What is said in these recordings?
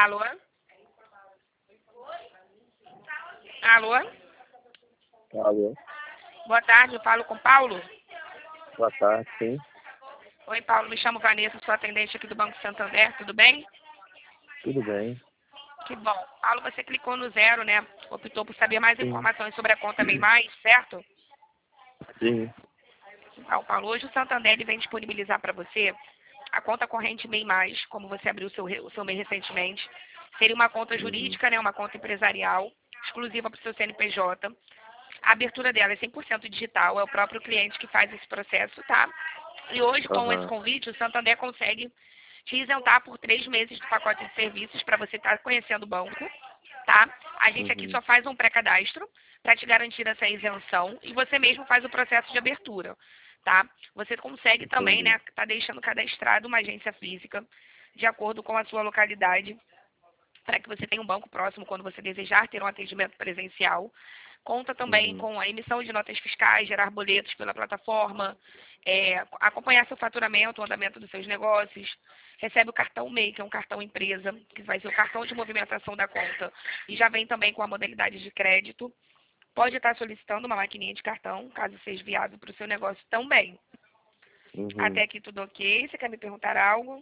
Alô? Alô? Alô, Boa tarde, eu falo com Paulo. boa tarde, sim, Oi, Paulo, me chamo Vanessa, sou atendente aqui do Banco Santander, tudo bem? tudo bem, Que bom. Paulo, você clicou no zero, né? Optou por saber mais sim, informações sobre a conta Bem Mais, certo? sim, Então, Paulo, hoje o Santander ele vem disponibilizar para você a conta corrente Bem Mais, como você abriu o seu MEI recentemente. Seria uma conta uhum, jurídica, né? Uma conta empresarial, exclusiva para o seu CNPJ. A abertura dela é 100% digital, é o próprio cliente que faz esse processo, tá? E hoje, com esse aham, convite, o Santander consegue te isentar por 3 meses do pacote de serviços para você estar conhecendo o banco, tá? A gente aqui uhum, só faz um pré-cadastro para te garantir essa isenção e você mesmo faz o processo de abertura, tá? Você consegue também, entendi, né, tá deixando cadastrado uma agência física de acordo com a sua localidade para que você tenha um banco próximo quando você desejar ter um atendimento presencial. Conta também uhum, com a emissão de notas fiscais, gerar boletos pela plataforma, acompanhar seu faturamento, o andamento dos seus negócios. Recebe o cartão MEI, que é um cartão empresa, que vai ser o cartão de movimentação da conta. E já vem também com a modalidade de crédito. Pode estar solicitando uma maquininha de cartão, caso seja viável para o seu negócio também. uhum. Até aqui tudo ok. Você quer me perguntar algo?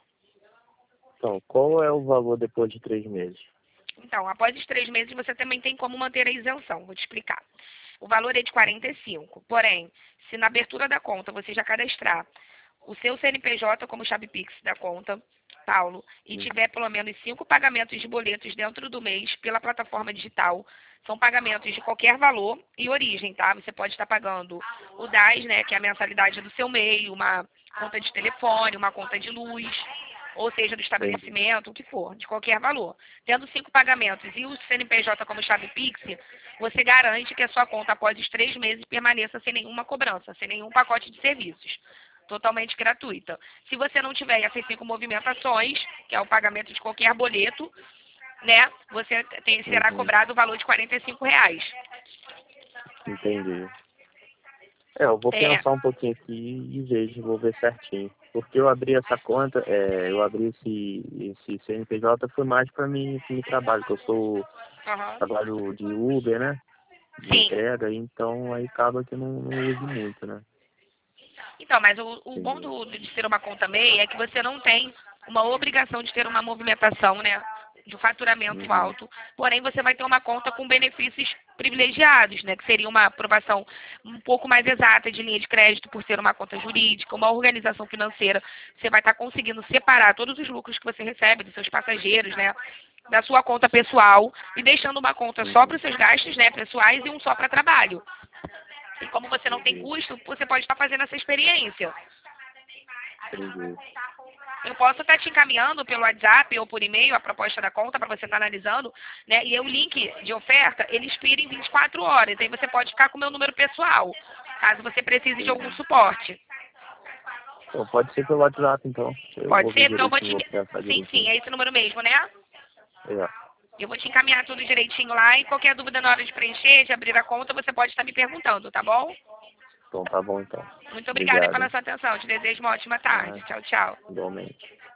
Então, qual é o valor depois de 3 meses? Então, após os 3 meses, você também tem como manter a isenção. Vou te explicar. O valor é de 45. Porém, se na abertura da conta você já cadastrar o seu CNPJ como chave Pix da conta, Paulo, e Uhum, tiver pelo menos 5 pagamentos de boletos dentro do mês pela plataforma digital, são pagamentos de qualquer valor e origem, tá? Você pode estar pagando o DAS, né, que é a mensalidade do seu MEI, uma conta de telefone, uma conta de luz, ou seja, do entendi, estabelecimento, o que for, de qualquer valor. Tendo 5 pagamentos e o CNPJ como chave Pix, você garante que a sua conta após os 3 meses permaneça sem nenhuma cobrança, sem nenhum pacote de serviços. Totalmente gratuita. Se você não tiver essas 5 movimentações, que é o pagamento de qualquer boleto, né, você será uhum, cobrado o valor de R$ 45. entendi. Eu vou É, pensar um pouquinho aqui e vejo, vou ver certinho. Porque eu abri essa conta, eu abri esse CNPJ foi mais para mim, esse trabalho, que eu aham. trabalho de Uber, né? De Sim. entrega, então aí acaba que eu não uso muito, né? Então, mas o bom Entendi. de ser uma conta MEI é que você não tem uma obrigação de ter uma movimentação, né, de faturamento Uhum, alto. Porém, você vai ter uma conta com benefícios privilegiados, né, que seria uma aprovação um pouco mais exata de linha de crédito por ser uma conta jurídica, uma organização financeira. Você vai estar conseguindo separar todos os lucros que você recebe dos seus passageiros, né, da sua conta pessoal e deixando uma conta só para uhum, os seus gastos, né, pessoais e um só para trabalho. E como você não tem entendi, custo, você pode estar fazendo essa experiência. entendi. Eu posso estar te encaminhando pelo WhatsApp ou por e-mail a proposta da conta para você estar analisando, né? E o link de oferta, ele expira em 24 horas. Aí você pode ficar com o meu número pessoal, caso você precise de algum Entendi. suporte. Então, pode ser pelo WhatsApp, então. Eu Pode vou ver ser? Então eu vou direitinho, te... vou pensar Sim, sim, direitinho. é esse número mesmo, né? É. Eu vou te encaminhar tudo direitinho lá e qualquer dúvida na hora de preencher, de abrir a conta, você pode estar me perguntando, tá bom? Então, tá bom, então. Muito obrigada Obrigado, pela hein? sua atenção. Te desejo uma ótima tarde. Ah, Tchau, tchau. igualmente.